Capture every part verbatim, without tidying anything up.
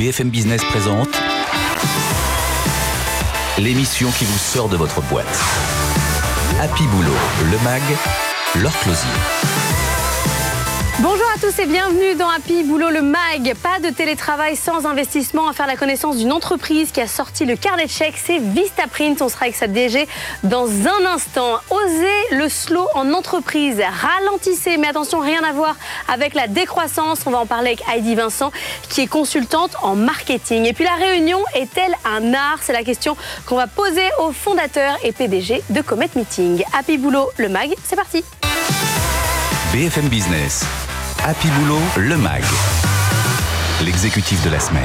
B F M Business présente l'émission qui vous sort de votre boîte. Happy Boulot, le mag, Laure Closier. Bonjour à tous et bienvenue dans Happy Boulot le Mag. Pas de télétravail sans investissement, à faire la connaissance d'une entreprise qui a sorti le carnet de chèques, c'est Vistaprint. On sera avec sa D G dans un instant. Osez le slow en entreprise, ralentissez, mais attention, rien à voir avec la décroissance. On va en parler avec Heidi Vincent qui est consultante en marketing. Et puis la réunion est-elle un art? C'est la question qu'on va poser au fondateur et P D G de Comet Meeting. Happy Boulot le Mag, c'est parti. B F M Business. Happy Boulot, le mag. L'exécutif de la semaine.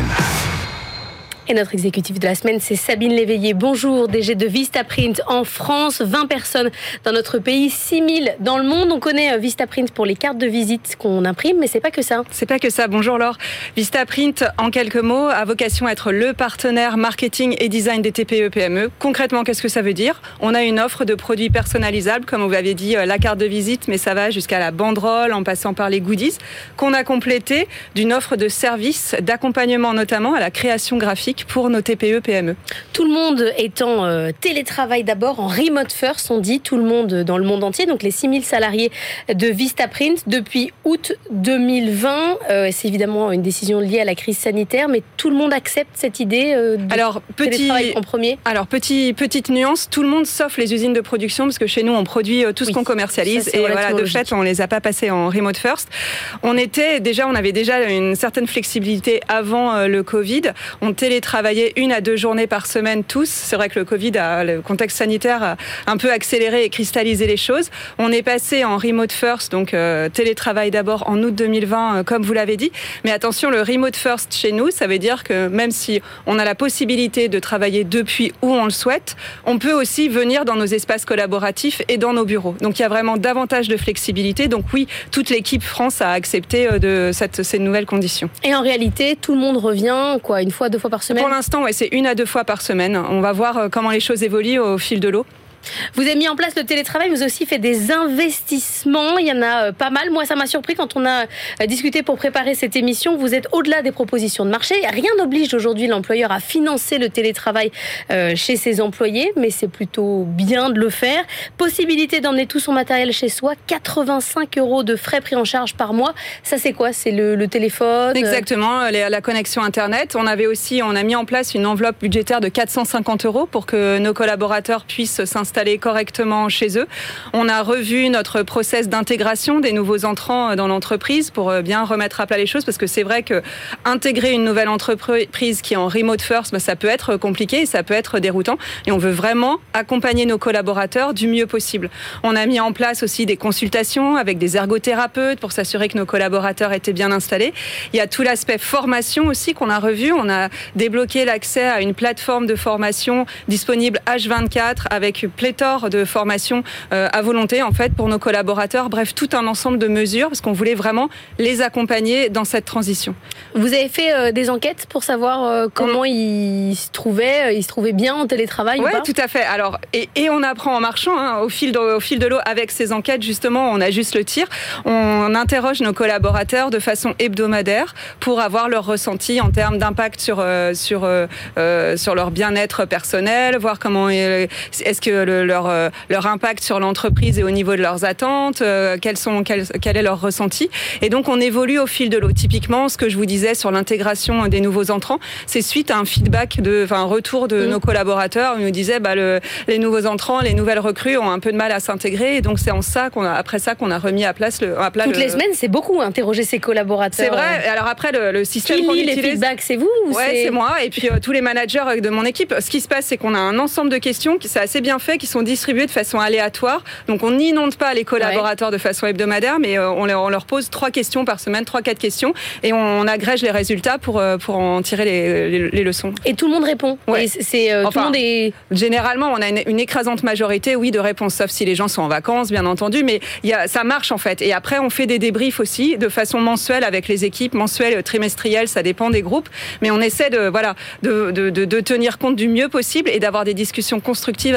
Et notre exécutif de la semaine, c'est Sabine Léveillé. Bonjour, D G de Vistaprint en France. vingt personnes dans notre pays, six mille dans le monde. On connaît Vistaprint pour les cartes de visite qu'on imprime, mais c'est pas que ça. C'est pas que ça. Bonjour Laure. Vistaprint, en quelques mots, a vocation à être le partenaire marketing et design des T P E P M E. Concrètement, qu'est-ce que ça veut dire? On a une offre de produits personnalisables, comme vous l'avez dit, la carte de visite, mais ça va jusqu'à la banderole, en passant par les goodies, qu'on a complété d'une offre de services, d'accompagnement notamment à la création graphique pour nos T P E P M E. Tout le monde est en euh, télétravail d'abord, en remote first, on dit, tout le monde dans le monde entier, donc les six mille salariés de Vistaprint depuis août deux mille vingt. Euh, c'est évidemment une décision liée à la crise sanitaire, mais tout le monde accepte cette idée euh, de alors, petit, télétravail en premier. Alors, petit, petite nuance, tout le monde sauf les usines de production, parce que chez nous, on produit tout ce oui, qu'on commercialise, ça, et voilà, de fait, on les a pas passés en remote first. On était déjà, on avait déjà une certaine flexibilité avant euh, le Covid. On télétravaillait travailler une à deux journées par semaine tous. C'est vrai que le Covid, a, le contexte sanitaire a un peu accéléré et cristallisé les choses. On est passé en remote first, donc euh, télétravail d'abord en août deux mille vingt, euh, comme vous l'avez dit. Mais attention, le remote first chez nous, ça veut dire que même si on a la possibilité de travailler depuis où on le souhaite, on peut aussi venir dans nos espaces collaboratifs et dans nos bureaux. Donc il y a vraiment davantage de flexibilité. Donc oui, toute l'équipe France a accepté euh, de cette, ces nouvelles conditions. Et en réalité, tout le monde revient quoi, une fois, deux fois par semaine? Pour l'instant, ouais, c'est une à deux fois par semaine. On va voir comment les choses évoluent au fil de l'eau. Vous avez mis en place le télétravail, mais aussi fait des investissements. Il y en a pas mal. Moi, ça m'a surpris quand on a discuté pour préparer cette émission. Vous êtes au-delà des propositions de marché. Rien n'oblige aujourd'hui l'employeur à financer le télétravail chez ses employés, mais c'est plutôt bien de le faire. Possibilité d'emmener tout son matériel chez soi. quatre-vingt-cinq euros de frais pris en charge par mois. Ça, c'est quoi? C'est le, le téléphone? Exactement, la connexion Internet. On avait aussi, on a mis en place une enveloppe budgétaire de quatre cent cinquante euros pour que nos collaborateurs puissent s'installer correctement chez eux. On a revu notre process d'intégration des nouveaux entrants dans l'entreprise pour bien remettre à plat les choses, parce que c'est vrai que intégrer une nouvelle entreprise qui est en remote first, bah, ça peut être compliqué et ça peut être déroutant. Et on veut vraiment accompagner nos collaborateurs du mieux possible. On a mis en place aussi des consultations avec des ergothérapeutes pour s'assurer que nos collaborateurs étaient bien installés. Il y a tout l'aspect formation aussi qu'on a revu. On a débloqué l'accès à une plateforme de formation disponible H vingt-quatre avec pléthore de formations euh, à volonté en fait pour nos collaborateurs. Bref, tout un ensemble de mesures parce qu'on voulait vraiment les accompagner dans cette transition. Vous avez fait euh, des enquêtes pour savoir euh, comment mmh. ils se trouvaient, ils se trouvaient bien en télétravail? Oui, ou pas? tout à fait. Alors et, et on apprend en marchant hein, au fil de, au fil de l'eau avec ces enquêtes. Justement, on ajuste le tir. On interroge nos collaborateurs de façon hebdomadaire pour avoir leur ressenti en termes d'impact sur euh, sur euh, euh, sur leur bien-être personnel, voir comment est-ce que Le, leur, euh, leur impact sur l'entreprise et au niveau de leurs attentes, euh, quels sont, quel, quel est leur ressenti. Et donc, on évolue au fil de l'eau. Typiquement, ce que je vous disais sur l'intégration des nouveaux entrants, c'est suite à un feedback, de, enfin, un retour de mmh. nos collaborateurs. Ils nous disaient, bah, le, les nouveaux entrants, les nouvelles recrues ont un peu de mal à s'intégrer. Et donc, c'est en ça qu'on a, après ça qu'on a remis à place le, à plat Toutes le... les semaines, c'est beaucoup interroger ses collaborateurs. C'est vrai. Alors après, le, le système Qui qu'on lit utilise... les feedbacks, c'est vous ou Ouais, c'est... c'est moi. Et puis, euh, tous les managers de mon équipe. Ce qui se passe, c'est qu'on a un ensemble de questions qui, c'est assez bien fait, qui sont distribuées de façon aléatoire. Donc on n'inonde pas les collaborateurs ouais. de façon hebdomadaire, mais euh, on, leur, on leur pose trois questions par semaine, trois, quatre questions, et on, on agrège les résultats pour, euh, pour en tirer les, les, les leçons. Et tout le monde répond. Ouais. Et c'est, euh, enfin, tout le monde est... Généralement, on a une, une écrasante majorité, oui, de réponses, sauf si les gens sont en vacances, bien entendu, mais y a, ça marche en fait. Et après, on fait des débriefs aussi, de façon mensuelle avec les équipes, mensuelle, trimestrielle, ça dépend des groupes, mais on essaie de, voilà, de, de, de, de tenir compte du mieux possible et d'avoir des discussions constructives avec nos collaborateurs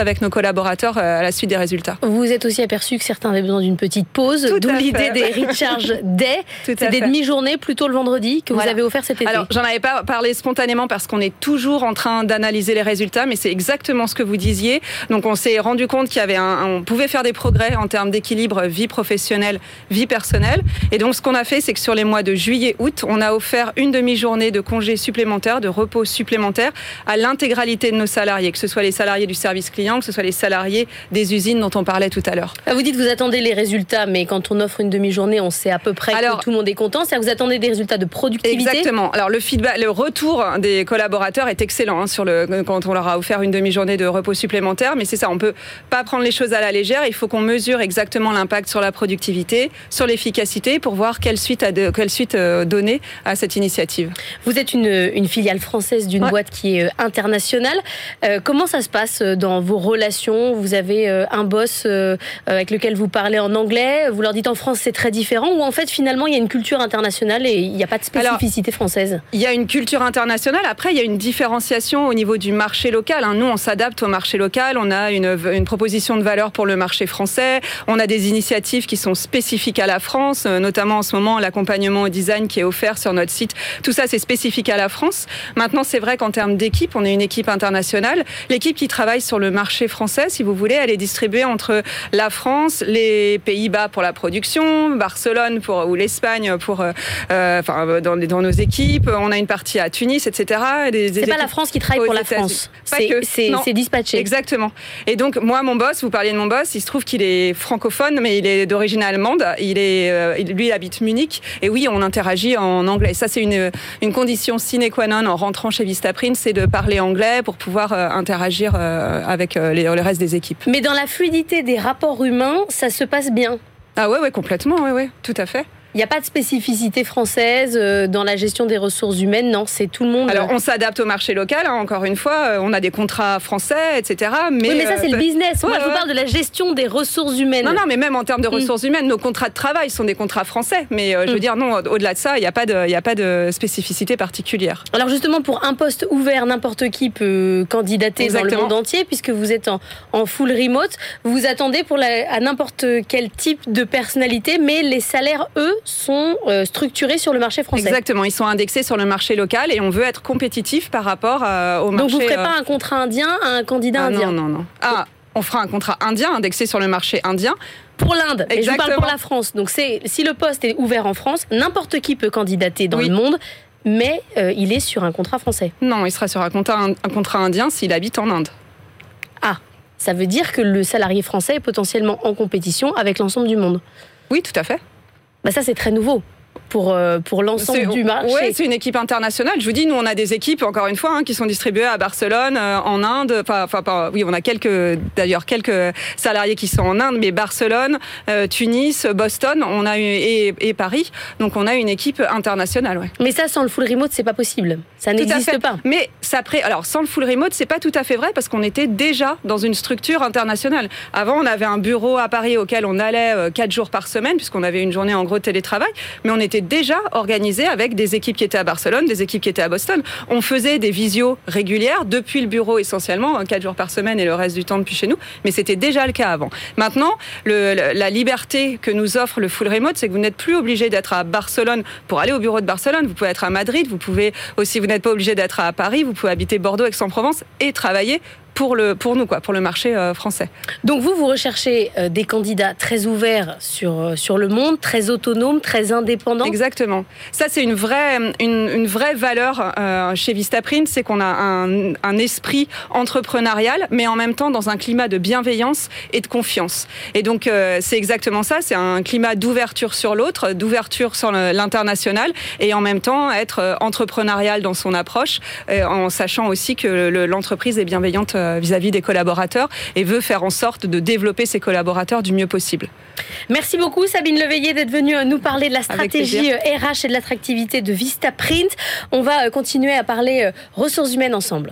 collaborateurs à la suite des résultats. Vous êtes aussi aperçu que certains avaient besoin d'une petite pause, Tout d'où l'idée fait. des Recharge Day. C'est des demi-journées plutôt le vendredi que voilà. vous avez offert cet été. Alors, j'en avais pas parlé spontanément parce qu'on est toujours en train d'analyser les résultats, mais c'est exactement ce que vous disiez. Donc, on s'est rendu compte qu'il y avait un, on pouvait faire des progrès en termes d'équilibre vie professionnelle, vie personnelle. Et donc, ce qu'on a fait, c'est que sur les mois de juillet, août, on a offert une demi-journée de congé supplémentaire, de repos supplémentaire à l'intégralité de nos salariés, que ce soit les salariés du service client, que ce soit les salariés des usines dont on parlait tout à l'heure. Vous dites que vous attendez les résultats, mais quand on offre une demi-journée, on sait à peu près Alors, que tout le monde est content. C'est-à-dire que vous attendez des résultats de productivité. Exactement. Alors le feedback, le retour des collaborateurs est excellent hein, sur le quand on leur a offert une demi-journée de repos supplémentaire. Mais c'est ça, on peut pas prendre les choses à la légère. Il faut qu'on mesure exactement l'impact sur la productivité, sur l'efficacité, pour voir quelle suite à de, quelle suite euh, donner à cette initiative. Vous êtes une, une filiale française d'une ouais. boîte qui est internationale. Euh, comment ça se passe dans vos relations? Vous avez euh, un boss euh, avec lequel vous parlez en anglais. Vous leur dites en France c'est très différent, ou en fait finalement il y a une culture internationale et il n'y a pas de spécificité Alors, française? Il y a une culture internationale. Après, il y a une différenciation au niveau du marché local. Nous, on s'adapte au marché local. On a une, une proposition de valeur pour le marché français. On a des initiatives qui sont spécifiques à la France, notamment en ce moment l'accompagnement au design qui est offert sur notre site. Tout ça, c'est spécifique à la France. Maintenant, c'est vrai qu'en termes d'équipe, on est une équipe internationale. L'équipe qui travaille sur le marché français, si vous voulez, elle est distribuée entre la France, les Pays-Bas pour la production, Barcelone pour, ou l'Espagne pour, euh, enfin, dans, dans nos équipes. On a une partie à Tunis, et cetera. Des, des c'est pas la France qui travaille pour la France. Pas c'est, que. C'est, c'est dispatché. Exactement. Et donc, moi, mon boss, vous parliez de mon boss, il se trouve qu'il est francophone, mais il est d'origine allemande. Il est, euh, lui, il habite Munich. Et oui, on interagit en anglais. Ça, c'est une, une condition sine qua non en rentrant chez Vistaprint, c'est de parler anglais pour pouvoir euh, interagir euh, avec euh, les, le reste des équipes. Mais dans la fluidité des rapports humains, ça se passe bien? Ah ouais, ouais, complètement, ouais, ouais, tout à fait. Il n'y a pas de spécificité française dans la gestion des ressources humaines, non, c'est tout le monde. Alors, on s'adapte au marché local, hein, encore une fois, on a des contrats français, et cetera. Mais, oui, mais ça, c'est euh, le business. Moi, ouais, je vous ouais. parle de la gestion des ressources humaines. Non, non, mais même en termes de ressources mmh. humaines, nos contrats de travail sont des contrats français. Mais euh, je veux mmh. dire, non, au-delà de ça, il n'y a pas de, il n'y a pas de spécificité particulière. Alors, justement, pour un poste ouvert, n'importe qui peut candidater Exactement. Dans le monde entier, puisque vous êtes en, en full remote. Vous vous attendez pour la, à n'importe quel type de personnalité, mais les salaires, eux, sont... Euh, structurés sur le marché français. Exactement, ils sont indexés sur le marché local et on veut être compétitif par rapport euh, au marché... Donc vous ne ferez euh... pas un contrat indien à un candidat ah, indien? Non, non, non. Ah, on fera un contrat indien indexé sur le marché indien. Pour l'Inde, et je vous parle pour la France. Donc c'est, si le poste est ouvert en France, n'importe qui peut candidater dans oui. le monde, mais euh, il est sur un contrat français. Non, il sera sur un contrat, un, un contrat indien s'il habite en Inde. Ah, ça veut dire que le salarié français est potentiellement en compétition avec l'ensemble du monde? Oui, tout à fait. Bah ça, c'est très nouveau. Pour, euh, pour l'ensemble c'est, du marché. Oui, c'est une équipe internationale. Je vous dis, nous, on a des équipes, encore une fois, hein, qui sont distribuées à Barcelone, euh, en Inde. Enfin, enfin, oui, on a quelques, d'ailleurs, quelques salariés qui sont en Inde, mais Barcelone, euh, Tunis, Boston, on a eu, et, et Paris. Donc, on a une équipe internationale. Ouais. Mais ça, sans le full remote, c'est pas possible. Ça tout n'existe pas. Mais ça, alors, sans le full remote, c'est pas tout à fait vrai parce qu'on était déjà dans une structure internationale. Avant, on avait un bureau à Paris auquel on allait euh, quatre jours par semaine, puisqu'on avait une journée en gros de télétravail, mais on était déjà organisé avec des équipes qui étaient à Barcelone, des équipes qui étaient à Boston. On faisait des visios régulières depuis le bureau essentiellement, quatre jours par semaine et le reste du temps depuis chez nous, mais c'était déjà le cas avant. Maintenant, le, la liberté que nous offre le full remote, c'est que vous n'êtes plus obligé d'être à Barcelone pour aller au bureau de Barcelone, vous pouvez être à Madrid, vous pouvez aussi, vous n'êtes pas obligé d'être à Paris, vous pouvez habiter Bordeaux, Aix-en-Provence et travailler pour, le, pour nous, quoi, pour le marché euh, français. Donc vous, vous recherchez euh, des candidats très ouverts sur, euh, sur le monde, très autonomes, très indépendants? Exactement. Ça, c'est une vraie, une, une vraie valeur euh, chez Vistaprint, c'est qu'on a un, un esprit entrepreneurial, mais en même temps dans un climat de bienveillance et de confiance. Et donc, euh, c'est exactement ça, c'est un climat d'ouverture sur l'autre, d'ouverture sur l'international, et en même temps être entrepreneurial dans son approche, euh, en sachant aussi que le, l'entreprise est bienveillante euh, vis-à-vis des collaborateurs et veut faire en sorte de développer ses collaborateurs du mieux possible. Merci beaucoup Sabine Leveillé d'être venue nous parler de la stratégie R H et de l'attractivité de Vistaprint. On va continuer à parler ressources humaines ensemble.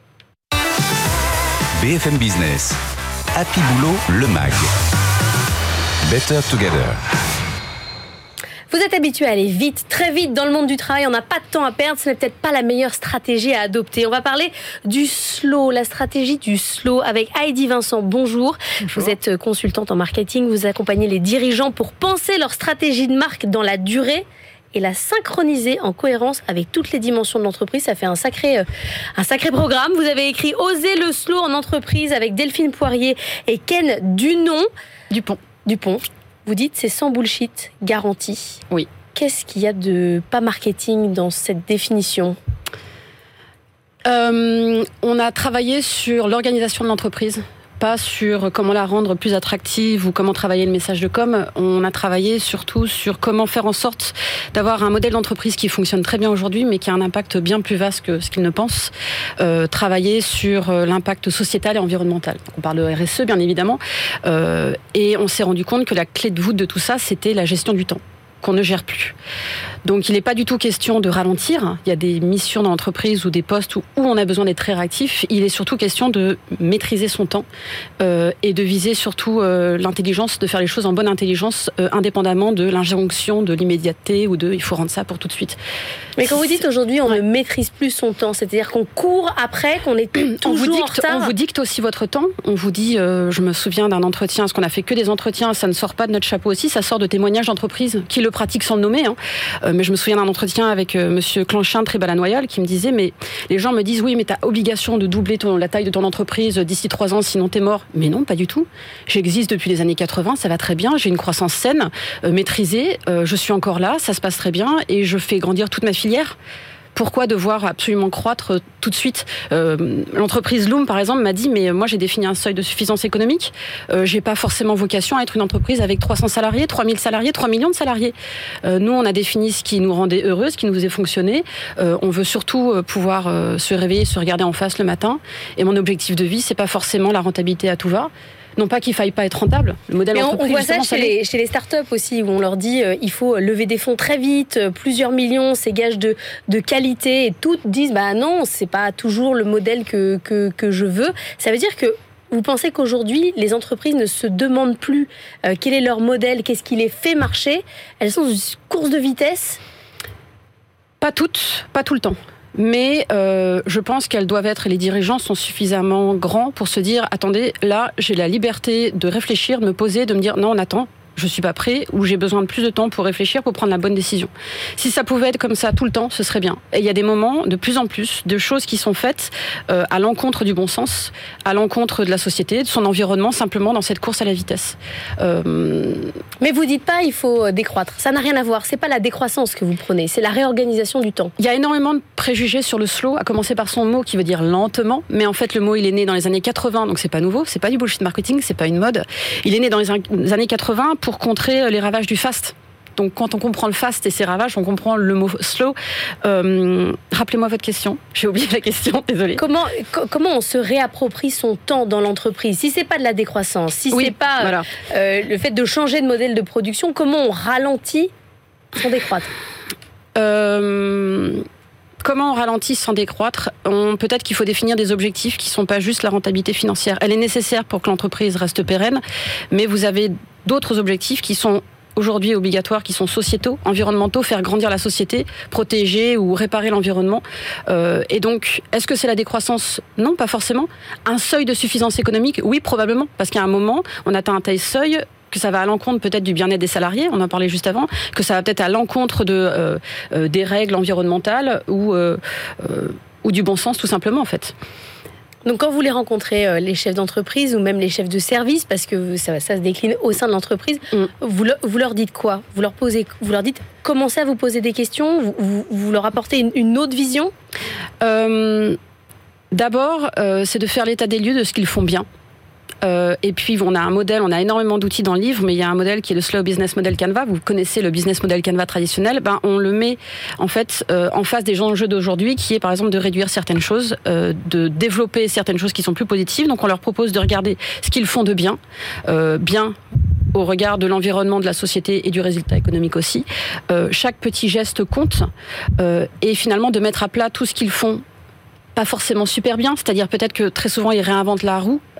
B F M Business, Happy Boulot, le mag. Better Together. Vous êtes habitué à aller vite, très vite dans le monde du travail, on n'a pas de temps à perdre, ce n'est peut-être pas la meilleure stratégie à adopter. On va parler du slow, la stratégie du slow avec Heidi Vincent. Bonjour. Bonjour. Vous êtes consultante en marketing, vous accompagnez les dirigeants pour penser leur stratégie de marque dans la durée et la synchroniser en cohérence avec toutes les dimensions de l'entreprise. Ça fait un sacré, euh, un sacré programme. Vous avez écrit « Oser le slow en entreprise » avec Delphine Poirier et Ken Dunon. Dupont. Dupont. Vous dites c'est sans bullshit, garanti. Oui. Qu'est-ce qu'il y a de pas marketing dans cette définition ? euh, On a travaillé sur l'organisation de l'entreprise, pas sur comment la rendre plus attractive ou comment travailler le message de com. On a travaillé surtout sur comment faire en sorte d'avoir un modèle d'entreprise qui fonctionne très bien aujourd'hui, mais qui a un impact bien plus vaste que ce qu'ils ne pensent. Euh, travailler sur l'impact sociétal et environnemental. On parle de R S E, bien évidemment. Euh, et on s'est rendu compte que la clé de voûte de tout ça, c'était la gestion du temps, qu'on ne gère plus. Donc il n'est pas du tout question de ralentir. Il y a des missions dans l'entreprise ou des postes où, où on a besoin d'être très réactif. Il est surtout question de maîtriser son temps euh, et de viser surtout euh, l'intelligence, de faire les choses en bonne intelligence, euh, indépendamment de l'injonction, de l'immédiateté ou de « il faut rendre ça pour tout de suite ». Mais quand vous dites aujourd'hui on ouais. ne maîtrise plus son temps, c'est-à-dire qu'on court après, qu'on est toujours on vous dicte, en retard. On vous dicte aussi votre temps. On vous dit, euh, je me souviens d'un entretien, parce qu'on a fait que des entretiens, ça ne sort pas de notre chapeau aussi, ça sort de témoignages d'entreprises qui le pratiquent sans le nommer. Hein. Euh, mais je me souviens d'un entretien avec euh, Monsieur Clanchin de Trébal-la-Noyal qui me disait, mais les gens me disent, oui, mais tu as obligation de doubler ton, la taille de ton entreprise d'ici trois ans, sinon t'es mort. Mais non, pas du tout. J'existe depuis les années quatre-vingts, ça va très bien, j'ai une croissance saine, euh, maîtrisée, euh, je suis encore là, ça se passe très bien et je fais grandir toute ma filière. Pourquoi devoir absolument croître tout de suite ? euh, L'entreprise Loom, par exemple, m'a dit, mais moi j'ai défini un seuil de suffisance économique, euh, j'ai pas forcément vocation à être une entreprise avec trois cents salariés, trois mille salariés, trois millions de salariés. Euh, nous, on a défini ce qui nous rendait heureux, ce qui nous faisait fonctionner. Euh, on veut surtout pouvoir euh, se réveiller, se regarder en face le matin. Et mon objectif de vie, c'est pas forcément la rentabilité à tout va. Non pas qu'il faille pas être rentable. Le modèle Mais on, entreprise, on voit ça chez les, chez les startups aussi, où on leur dit euh, il faut lever des fonds très vite, euh, plusieurs millions, c'est gage de, de qualité, et toutes disent bah non, c'est pas toujours le modèle que, que, que je veux. Ça veut dire que vous pensez qu'aujourd'hui, les entreprises ne se demandent plus euh, quel est leur modèle, qu'est-ce qui les fait marcher. Elles sont dans une course de vitesse. Pas toutes, pas tout le temps. Mais euh, je pense qu'elles doivent être, les dirigeants sont suffisamment grands pour se dire, attendez, là, j'ai la liberté de réfléchir, de me poser, de me dire, non, on attend, je suis pas prêt, ou j'ai besoin de plus de temps pour réfléchir, pour prendre la bonne décision. Si ça pouvait être comme ça tout le temps, ce serait bien. Et il y a des moments, de plus en plus, de choses qui sont faites euh, à l'encontre du bon sens, à l'encontre de la société, de son environnement, simplement dans cette course à la vitesse. Euh... Mais vous dites pas, il faut décroître. Ça n'a rien à voir. C'est pas la décroissance que vous prenez, c'est la réorganisation du temps. Il y a énormément de préjugés sur le slow, à commencer par son mot qui veut dire lentement, mais en fait le mot il est né dans les années quatre-vingts, donc c'est pas nouveau, c'est pas du bullshit marketing, c'est pas une mode. Il est né dans les années quatre-vingts pour contrer les ravages du fast. Donc quand on comprend le fast et ses ravages, on comprend le mot slow. Euh, rappelez-moi votre question. J'ai oublié la question, désolée. Comment, co- comment on se réapproprie son temps dans l'entreprise ? Si c'est pas de la décroissance, si oui, c'est pas voilà. euh, le fait de changer de modèle de production, comment on ralentit son décroître ? euh... Comment on ralentit sans décroître ? on, Peut-être qu'il faut définir des objectifs qui ne sont pas juste la rentabilité financière. Elle est nécessaire pour que l'entreprise reste pérenne, mais vous avez d'autres objectifs qui sont aujourd'hui obligatoires, qui sont sociétaux, environnementaux, faire grandir la société, protéger ou réparer l'environnement. Euh, et donc, est-ce que c'est la décroissance ? Non, pas forcément. Un seuil de suffisance économique ? Oui, probablement, parce qu'à un moment, on atteint un tel seuil que ça va à l'encontre peut-être du bien-être des salariés, on en parlait juste avant, que ça va peut-être à l'encontre de, euh, euh, des règles environnementales ou, euh, euh, ou du bon sens tout simplement en fait. Donc quand vous les rencontrez, euh, les chefs d'entreprise ou même les chefs de service, parce que ça, ça se décline au sein de l'entreprise, mm. vous, le, vous leur dites quoi ? Vous leur posez, vous leur dites, commencez à vous poser des questions, vous, vous, vous leur apportez une, une autre vision ? euh, D'abord, euh, c'est de faire l'état des lieux de ce qu'ils font bien. Euh, et puis on a un modèle, on a énormément d'outils dans le livre, mais il y a un modèle qui est le Slow Business Model Canva. Vous connaissez le Business Model Canva traditionnel. Ben on le met en fait euh, en face des enjeux d'aujourd'hui, qui est par exemple de réduire certaines choses, euh, de développer certaines choses qui sont plus positives. Donc on leur propose de regarder ce qu'ils font de bien, euh, bien au regard de l'environnement, de la société et du résultat économique aussi. Euh, chaque petit geste compte, euh, et finalement de mettre à plat tout ce qu'ils font pas forcément super bien, c'est-à-dire peut-être que très souvent ils réinventent la roue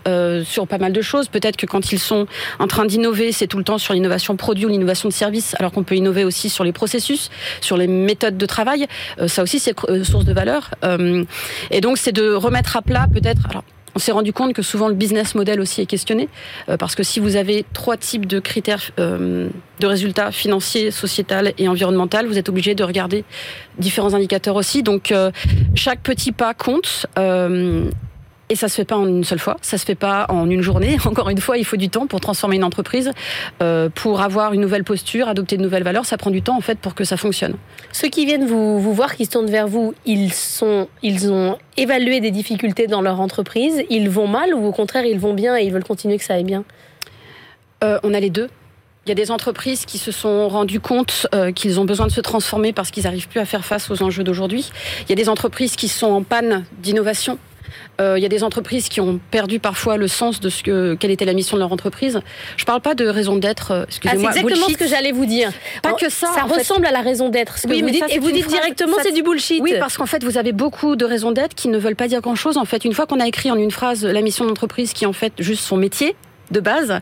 euh, sur pas mal de choses. Peut-être que quand ils sont en train d'innover, c'est tout le temps sur l'innovation produit ou l'innovation de service, alors qu'on peut innover aussi sur les processus, sur les méthodes de travail. Euh, ça aussi, c'est euh, source de valeur. Euh, et donc, c'est de remettre à plat peut-être... Alors, on s'est rendu compte que souvent le business model aussi est questionné, euh, parce que si vous avez trois types de critères euh, de résultats financiers, sociétal et environnemental, vous êtes obligé de regarder différents indicateurs aussi. Donc euh, chaque petit pas compte. Euh, Et ça se fait pas en une seule fois, ça se fait pas en une journée. Encore une fois, il faut du temps pour transformer une entreprise, euh, pour avoir une nouvelle posture, adopter de nouvelles valeurs. Ça prend du temps en fait pour que ça fonctionne. Ceux qui viennent vous, vous voir, qui se tournent vers vous, ils sont, ils ont évalué des difficultés dans leur entreprise. Ils vont mal ou au contraire ils vont bien et ils veulent continuer que ça aille bien? euh, On a les deux. Il y a des entreprises qui se sont rendues compte euh, qu'ils ont besoin de se transformer parce qu'ils n'arrivent plus à faire face aux enjeux d'aujourd'hui. Il y a des entreprises qui sont en panne d'innovation. Euh, il y a des entreprises qui ont perdu parfois le sens de ce que, quelle était la mission de leur entreprise. Je ne parle pas de raison d'être, euh, excusez-moi. Ah, c'est exactement bullshit. Ce que j'allais vous dire. Pas que ça. Ça ressemble fait. à la raison d'être, ce que oui, vous mais dites, ça, et vous dites phrase, directement ça, c'est du bullshit. Oui, parce qu'en fait, vous avez beaucoup de raisons d'être qui ne veulent pas dire grand-chose. En fait, une fois qu'on a écrit en une phrase la mission d'entreprise qui est en fait juste son métier de base,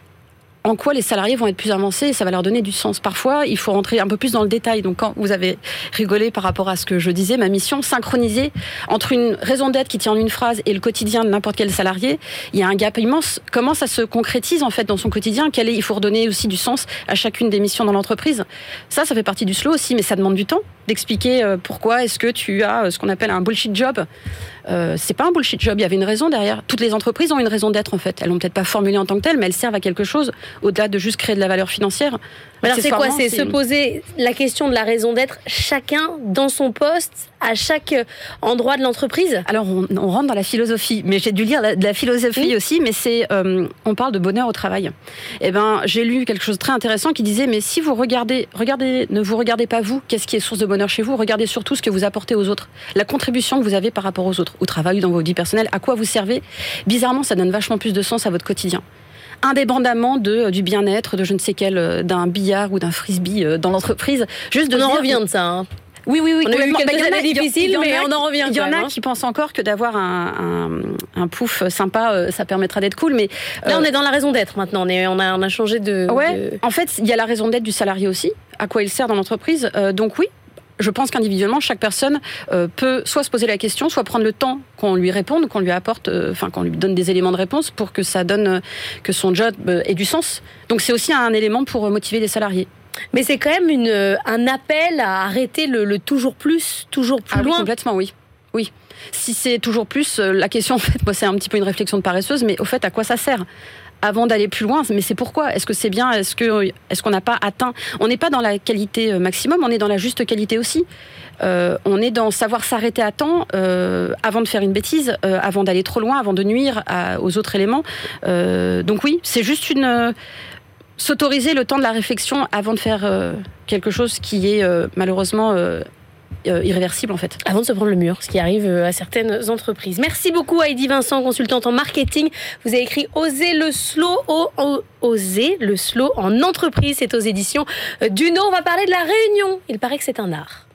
en quoi les salariés vont être plus avancés et ça va leur donner du sens. Parfois, il faut rentrer un peu plus dans le détail. Donc, quand vous avez rigolé par rapport à ce que je disais, ma mission, synchroniser entre une raison d'être qui tient en une phrase et le quotidien de n'importe quel salarié, il y a un gap immense. Comment ça se concrétise en fait dans son quotidien? Quel est, il faut redonner aussi du sens à chacune des missions dans l'entreprise. Ça, ça fait partie du slow aussi, mais ça demande du temps d'expliquer pourquoi est-ce que tu as ce qu'on appelle un bullshit job. Euh, c'est pas un bullshit job, il y avait une raison derrière. Toutes les entreprises ont une raison d'être en fait. Elles l'ont peut-être pas formulée en tant que telle, mais elles servent à quelque chose au-delà de juste créer de la valeur financière. Alors c'est quoi? C'est se poser la question de la raison d'être, chacun dans son poste, à chaque endroit de l'entreprise? Alors on, on rentre dans la philosophie, mais j'ai dû lire la, de la philosophie oui. aussi, mais c'est, euh, on parle de bonheur au travail. Eh ben, j'ai lu quelque chose de très intéressant qui disait, mais si vous regardez, regardez, ne vous regardez pas vous, qu'est-ce qui est source de bonheur chez vous, regardez surtout ce que vous apportez aux autres, la contribution que vous avez par rapport aux autres, au travail, dans vos vies personnelles, à quoi vous servez. Bizarrement, ça donne vachement plus de sens à votre quotidien. Indépendamment de, du bien-être, de je ne sais quel, d'un billard ou d'un frisbee dans l'entreprise. Juste de on en revient de ça, hein. Oui, oui, oui. On a eu quelques années difficiles, mais on en revient. Il y en a hein. qui pensent encore que d'avoir un, un, un pouf sympa, ça permettra d'être cool, mais... Euh... Là, on est dans la raison d'être maintenant, on, est, on, a, on a changé de... Ouais, de... en fait, il y a la raison d'être du salarié aussi, à quoi il sert dans l'entreprise, euh, donc oui. Je pense qu'individuellement, chaque personne euh, peut soit se poser la question, soit prendre le temps qu'on lui réponde, qu'on lui apporte, enfin euh, qu'on lui donne des éléments de réponse pour que ça donne, euh, que son job euh, ait du sens. Donc c'est aussi un élément pour motiver les salariés. Mais c'est quand même une, un appel à arrêter le, le toujours plus, toujours plus ah, loin. Oui, complètement, oui. Oui. Si c'est toujours plus, euh, la question, en fait, moi, c'est un petit peu une réflexion de paresseuse, mais au fait, à quoi ça sert ? Avant d'aller plus loin, mais c'est pourquoi? Est-ce que c'est bien? Est-ce que est-ce qu'on n'a pas atteint? On n'est pas dans la qualité maximum, on est dans la juste qualité aussi. Euh, on est dans savoir s'arrêter à temps euh, avant de faire une bêtise, euh, avant d'aller trop loin, avant de nuire à, aux autres éléments. Euh, donc oui, c'est juste une euh, s'autoriser le temps de la réflexion avant de faire euh, quelque chose qui est euh, malheureusement euh, Euh, irréversible en fait. Avant de se prendre le mur, ce qui arrive à certaines entreprises. Merci beaucoup Heidi Vincent, consultante en marketing. Vous avez écrit Oser le slow, oh, oh, Oser le slow en entreprise. C'est aux éditions Duno. On va parler de la Réunion. Il paraît que c'est un art.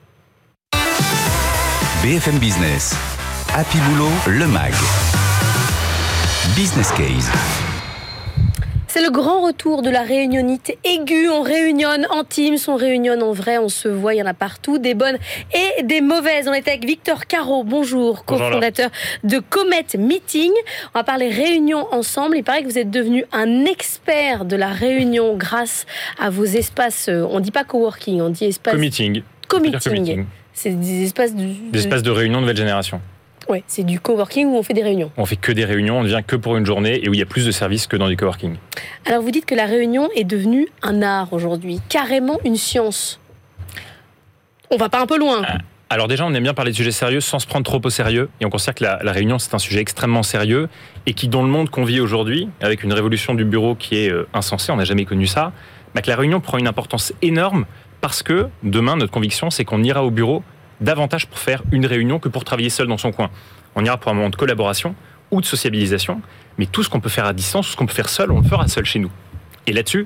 B F M Business, Happy Boulot, le mag. Business Case. C'est le grand retour de la réunionite aiguë. On réunionne en Teams, on réunionne en vrai, on se voit, il y en a partout, des bonnes et des mauvaises. On est avec Victor Caro, bonjour, bonjour cofondateur de Comet Meeting. On va parler réunion ensemble. Il paraît que vous êtes devenu un expert de la réunion grâce à vos espaces, on ne dit pas coworking, on dit espace... Co-meeting. Co-meeting. C'est des espaces de... Des espaces de réunion nouvelle génération. Ouais, c'est du coworking où on fait des réunions. On fait que des réunions, on ne vient que pour une journée et où il y a plus de services que dans du coworking. Alors vous dites que la réunion est devenue un art aujourd'hui, carrément une science. On va pas un peu loin. Alors déjà, on aime bien parler de sujets sérieux sans se prendre trop au sérieux. Et on considère que la, la réunion, c'est un sujet extrêmement sérieux et qui, dans le monde qu'on vit aujourd'hui, avec une révolution du bureau qui est euh, insensée, on n'a jamais connu ça, bah, que la réunion prend une importance énorme parce que demain, notre conviction, c'est qu'on ira au bureau davantage pour faire une réunion que pour travailler seul dans son coin. On ira pour un moment de collaboration ou de sociabilisation, mais tout ce qu'on peut faire à distance, tout ce qu'on peut faire seul, on le fera seul chez nous. Et là-dessus,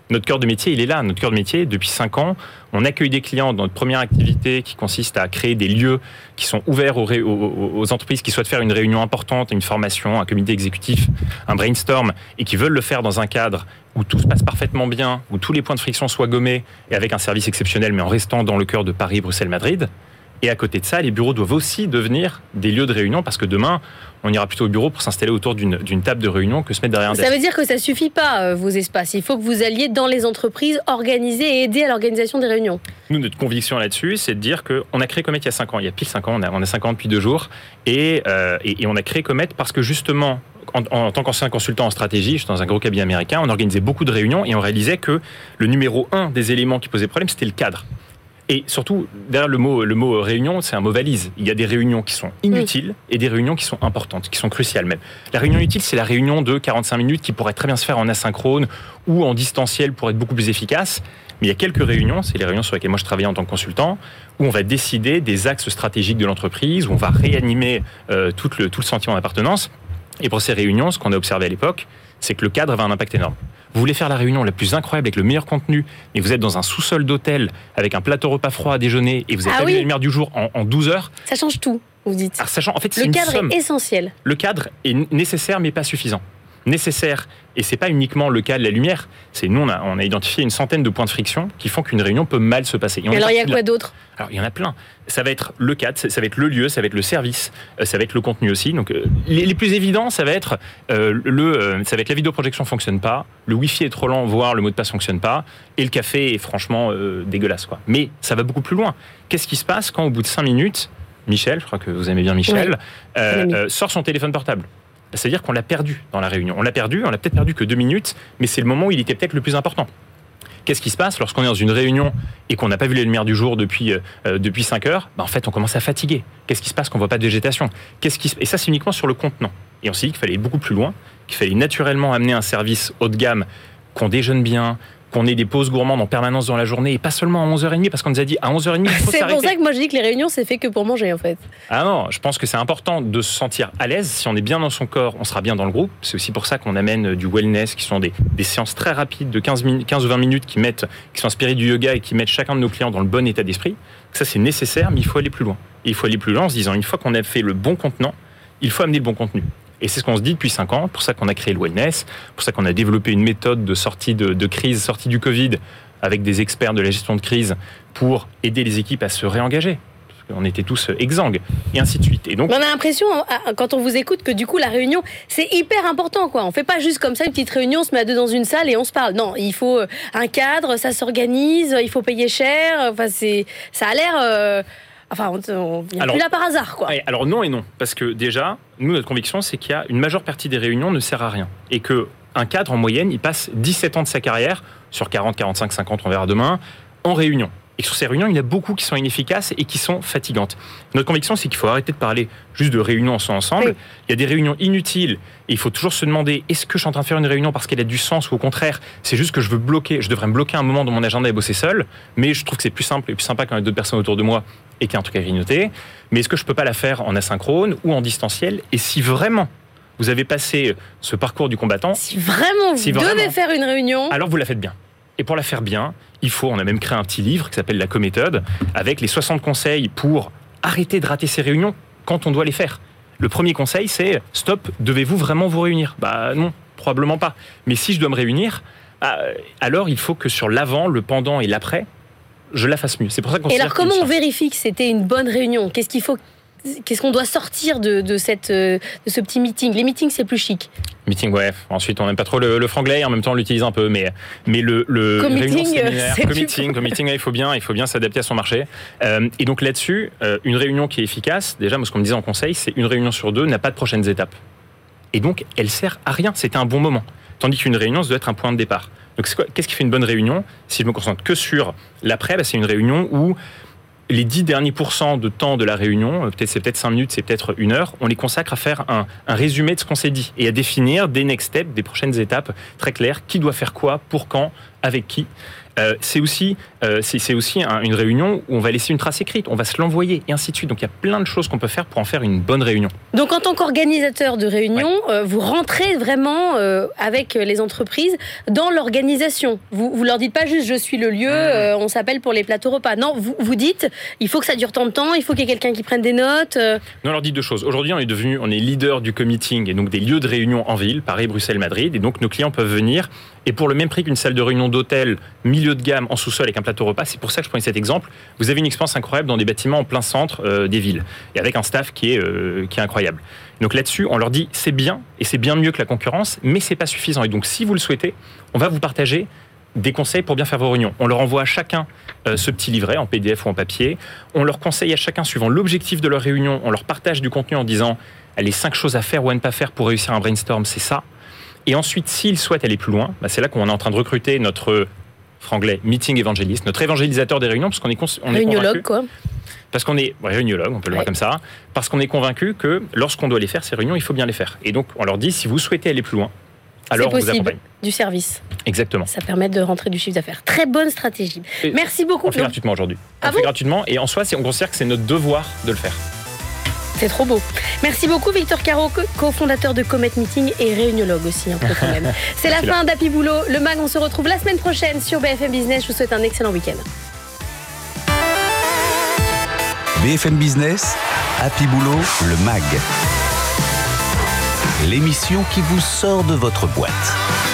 Notre cœur de métier, il est là. Notre cœur de métier, depuis cinq ans, on accueille des clients dans notre première activité qui consiste à créer des lieux qui sont ouverts aux, ré... aux, aux entreprises qui souhaitent faire une réunion importante, une formation, un comité exécutif, un brainstorm, et qui veulent le faire dans un cadre où tout se passe parfaitement bien, où tous les points de friction soient gommés, et avec un service exceptionnel, mais en restant dans le cœur de Paris, Bruxelles, Madrid. Et à côté de ça, les bureaux doivent aussi devenir des lieux de réunion, parce que demain, on ira plutôt au bureau pour s'installer autour d'une, d'une table de réunion que se mettre derrière un desk. Ça veut dire que ça suffit pas, euh, vos espaces. Il faut que vous alliez dans les entreprises organiser et aider à l'organisation des réunions. Nous, notre conviction là-dessus, c'est de dire qu'on a créé Comet il y a cinq ans. Il y a pile cinq ans, on a, on a cinq ans depuis deux jours. Et, euh, et, et on a créé Comet parce que justement, en, en tant qu'ancien consultant en stratégie, je suis dans un gros cabinet américain, on organisait beaucoup de réunions et on réalisait que le numéro un des éléments qui posait problème, c'était le cadre. Et surtout, derrière le mot, le mot réunion, c'est un mot valise. Il y a des réunions qui sont inutiles et des réunions qui sont importantes, qui sont cruciales même. La réunion utile, c'est la réunion de quarante-cinq minutes qui pourrait très bien se faire en asynchrone ou en distanciel pour être beaucoup plus efficace. Mais il y a quelques réunions, c'est les réunions sur lesquelles moi je travaillais en tant que consultant, où on va décider des axes stratégiques de l'entreprise, où on va réanimer euh, tout, le, tout le sentiment d'appartenance. Et pour ces réunions, ce qu'on a observé à l'époque, c'est que le cadre avait un impact énorme. Vous voulez faire la réunion la plus incroyable avec le meilleur contenu, mais vous êtes dans un sous-sol d'hôtel avec un plateau repas froid à déjeuner et vous avez Ah pas oui. vu la lumière du jour en, en douze heures. Ça change tout, vous dites. Alors, sachant, en fait, c'est Le une cadre somme. est essentiel. Le cadre est nécessaire mais pas suffisant. Nécessaire, et c'est pas uniquement le cas de la lumière, c'est nous on a, on a identifié une centaine de points de friction qui font qu'une réunion peut mal se passer. Et on Mais alors il y a parti quoi de- d'autre? Alors il y en a plein. Ça va être le cadre, ça va être le lieu, ça va être le service, euh, ça va être le contenu aussi. Donc euh, les, les plus évidents, ça va être euh, le, euh, ça va être la vidéoprojection fonctionne pas, le wifi est trop lent, voire le mot de passe fonctionne pas, et le café est franchement euh, dégueulasse quoi. Mais ça va beaucoup plus loin. Qu'est-ce qui se passe quand au bout de cinq minutes, Michel, je crois que vous aimez bien Michel, Oui. euh, Oui. euh, sort son téléphone portable? C'est-à-dire qu'on l'a perdu dans la réunion. On l'a perdu, on l'a peut-être perdu que deux minutes, mais c'est le moment où il était peut-être le plus important. Qu'est-ce qui se passe lorsqu'on est dans une réunion et qu'on n'a pas vu les lumières du jour depuis, euh, depuis cinq heures? Ben, en fait, on commence à fatiguer. Qu'est-ce qui se passe qu'on ne voit pas de végétation? Qu'est-ce qui se... Et ça, c'est uniquement sur le contenant. Et on s'est dit qu'il fallait aller beaucoup plus loin, qu'il fallait naturellement amener un service haut de gamme, qu'on déjeune bien, qu'on ait des pauses gourmandes en permanence dans la journée, et pas seulement à onze heures trente, parce qu'on nous a dit à onze heures trente, il faut C'est s'arrêter. pour ça que moi je dis que les réunions c'est fait que pour manger en fait. Ah non, je pense que c'est important de se sentir à l'aise. Si on est bien dans son corps, on sera bien dans le groupe. C'est aussi pour ça qu'on amène du wellness, qui sont des, des séances très rapides de quinze, minutes, quinze ou vingt minutes qui, mettent, qui sont inspirées du yoga et qui mettent chacun de nos clients dans le bon état d'esprit. Ça, c'est nécessaire, mais il faut aller plus loin. Et il faut aller plus loin en se disant, une fois qu'on a fait le bon contenant, il faut amener le bon contenu. Et c'est ce qu'on se dit depuis cinq ans, pour ça qu'on a créé le wellness, pour ça qu'on a développé une méthode de sortie de, de crise, sortie du Covid, avec des experts de la gestion de crise, pour aider les équipes à se réengager. On était tous exsangues, et ainsi de suite. Et donc, Mais on a l'impression, quand on vous écoute, que du coup la réunion c'est hyper important quoi. On fait pas juste comme ça une petite réunion, on se met à deux dans une salle et on se parle. Non, il faut un cadre, ça s'organise, il faut payer cher. Enfin c'est, ça a l'air. Euh... Enfin, on vient Alors- plus là par hasard quoi. ouais, alors non et non, parce que déjà, nous, notre conviction, c'est qu'il y a une majeure partie des réunions ne sert à rien. Et qu'un cadre, en moyenne, il passe dix-sept ans de sa carrière, sur quarante, quarante-cinq, cinquante, on verra demain, en réunion. Et sur ces réunions, il y en a beaucoup qui sont inefficaces et qui sont fatigantes. Notre conviction, c'est qu'il faut arrêter de parler juste de réunions ensemble. Oui. Il y a des réunions inutiles et il faut toujours se demander, est-ce que je suis en train de faire une réunion parce qu'elle a du sens ou au contraire, c'est juste que je veux bloquer, je devrais me bloquer un moment dans mon agenda et bosser seul, mais je trouve que c'est plus simple et plus sympa quand il y a d'autres personnes autour de moi et qu'il y a un truc à grignoter. Mais est-ce que je peux pas la faire en asynchrone ou en distanciel? Et si vraiment vous avez passé ce parcours du combattant, Si vraiment vous Si devez vraiment. faire une réunion, alors vous la faites bien. Et pour la faire bien, il faut, on a même créé un petit livre qui s'appelle La Co-méthode, avec les soixante conseils pour arrêter de rater ces réunions quand on doit les faire. Le premier conseil, c'est stop, devez-vous vraiment vous réunir? Bah non, probablement pas. Mais si je dois me réunir, ah, alors il faut que sur l'avant, le pendant et l'après, je la fasse mieux. C'est pour ça qu'on et considère alors qu'il y a comment une on science. vérifie que c'était une bonne réunion? Qu'est-ce qu'il faut, qu'est-ce qu'on doit sortir de, de cette, euh, de ce petit meeting? Les meetings c'est plus chic. Meeting, ouais. Ensuite, on n'aime pas trop le, le franglais, en même temps, on l'utilise un peu, mais, mais le, le Co-meeting, réunion séminaire, c'est co-meeting, co-meeting, il faut bien, il faut bien s'adapter à son marché. Euh, et donc là-dessus, euh, une réunion qui est efficace, déjà, moi, ce qu'on me disait en conseil, c'est une réunion sur deux n'a pas de prochaines étapes. Et donc, elle sert à rien. C'était un bon moment. Tandis qu'une réunion, ça doit être un point de départ. Donc, c'est quoi, qu'est-ce qui fait une bonne réunion? Si je me concentre que sur l'après, bah, c'est une réunion où les dix derniers pourcents de temps de la réunion, peut-être c'est peut-être cinq minutes, c'est peut-être une heure, on les consacre à faire un, un résumé de ce qu'on s'est dit et à définir des next steps, des prochaines étapes très claires, qui doit faire quoi, pour quand, avec qui. Euh, c'est aussi, euh, c'est, c'est aussi un, une réunion où on va laisser une trace écrite, on va se l'envoyer et ainsi de suite. Donc il y a plein de choses qu'on peut faire pour en faire une bonne réunion. Donc en tant qu'organisateur de réunion, ouais. euh, vous rentrez vraiment euh, avec les entreprises dans l'organisation. Vous vous leur dites pas juste je suis le lieu, euh, on s'appelle pour les plateaux repas. Non, vous vous dites il faut que ça dure tant de temps, il faut qu'il y ait quelqu'un qui prenne des notes. Euh... Non, on leur dit deux choses. Aujourd'hui, on est devenu, on est leader du co-meeting et donc des lieux de réunion en ville, Paris, Bruxelles, Madrid, et donc nos clients peuvent venir et pour le même prix qu'une salle de réunion d'hôtel milieu de gamme en sous-sol avec un plateau repas, c'est pour ça que je prenais cet exemple. Vous avez une expérience incroyable dans des bâtiments en plein centre euh, des villes et avec un staff qui est euh, qui est incroyable. Donc là-dessus, on leur dit c'est bien et c'est bien mieux que la concurrence, mais c'est pas suffisant. Et donc si vous le souhaitez, on va vous partager des conseils pour bien faire vos réunions. On leur envoie à chacun euh, ce petit livret en P D F ou en papier. On leur conseille à chacun suivant l'objectif de leur réunion. On leur partage du contenu en disant les cinq choses à faire ou à ne pas faire pour réussir un brainstorm, c'est ça. Et ensuite, s'ils souhaitent aller plus loin, bah c'est là qu'on est en train de recruter notre franglais meeting évangéliste, notre évangélisateur des réunions, parce qu'on est, cons- on est convaincu. quoi. Parce qu'on est ouais, réuniologue, on peut le ouais. voir comme ça, parce qu'on est convaincu que lorsqu'on doit les faire, ces réunions, il faut bien les faire. Et donc, on leur dit, si vous souhaitez aller plus loin, alors c'est on vous accompagne. Du service. Exactement. Ça permet de rentrer du chiffre d'affaires. Très bonne stratégie. Et Merci beaucoup. On fait gratuitement aujourd'hui. Ah on bon fait gratuitement et en soi, c'est, on considère que c'est notre devoir de le faire. C'est trop beau. Merci beaucoup Victor Caro, cofondateur de Comet Meeting et réuniologue aussi un peu quand même. C'est la fin d'Happy Boulot. Le Mag, on se retrouve la semaine prochaine sur B F M Business. Je vous souhaite un excellent week-end. B F M Business, Happy Boulot, le Mag. L'émission qui vous sort de votre boîte.